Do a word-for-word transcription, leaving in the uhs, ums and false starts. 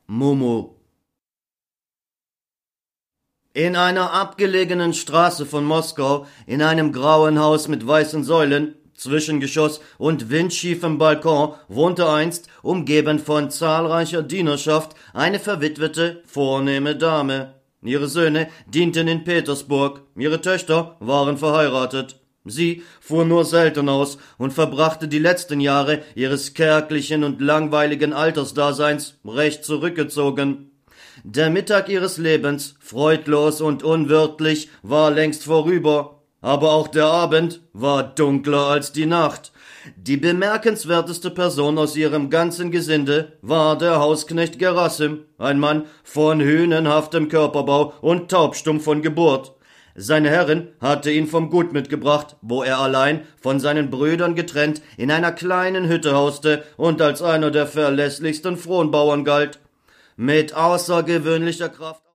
Momo. In einer abgelegenen Straße von Moskau, in einem grauen Haus mit weißen Säulen, Zwischengeschoss und windschiefem Balkon, wohnte einst, umgeben von zahlreicher Dienerschaft, eine verwitwete, vornehme Dame. Ihre Söhne dienten in Petersburg, ihre Töchter waren verheiratet. Sie fuhr nur selten aus und verbrachte die letzten Jahre ihres kärglichen und langweiligen Altersdaseins recht zurückgezogen. Der Mittag ihres Lebens, freudlos und unwirtlich, war längst vorüber, aber auch der Abend war dunkler als die Nacht. Die bemerkenswerteste Person aus ihrem ganzen Gesinde war der Hausknecht Gerassim, ein Mann von hünenhaftem Körperbau und taubstumm von Geburt. Seine Herrin hatte ihn vom Gut mitgebracht, wo er allein, von seinen Brüdern getrennt, in einer kleinen Hütte hauste und als einer der verlässlichsten Fronbauern galt. Mit außergewöhnlicher Kraft